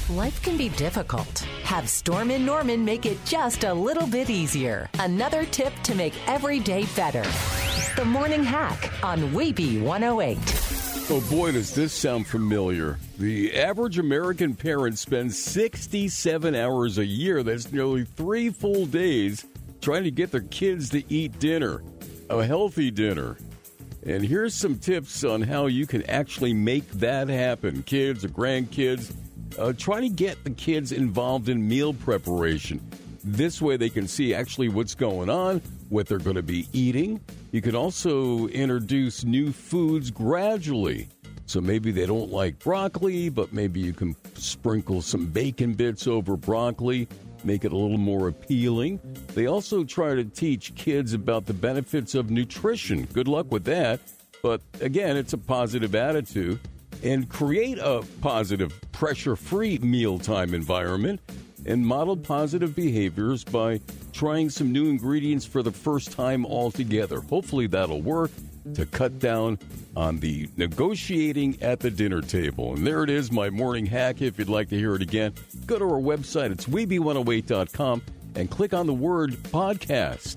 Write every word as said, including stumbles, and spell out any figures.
Life can be difficult. Have Storm and Norman make it just a little bit easier. Another tip to make every day better. The Morning Hack on W A B E one oh eight. Oh boy, does this sound familiar. The average American parent spends sixty-seven hours a year. That's nearly three full days trying to get their kids to eat dinner, a healthy dinner. And here's some tips on how you can actually make that happen. Kids or grandkids, uh, try to get the kids involved in meal preparation. This way they can see actually what's going on, what they're going to be eating. You can also introduce new foods gradually. So maybe they don't like broccoli, but maybe you can sprinkle some bacon bits over broccoli, make it a little more appealing. They also try to teach kids about the benefits of nutrition. Good luck with that. But again, it's a positive attitude. And create a positive, pressure-free mealtime environment and model positive behaviors by trying some new ingredients for the first time altogether. Hopefully that'll work to cut down on the negotiating at the dinner table. And there it is, my morning hack. If you'd like to hear it again, go to our website. It's W A B E one oh eight dot com and click on the word podcast.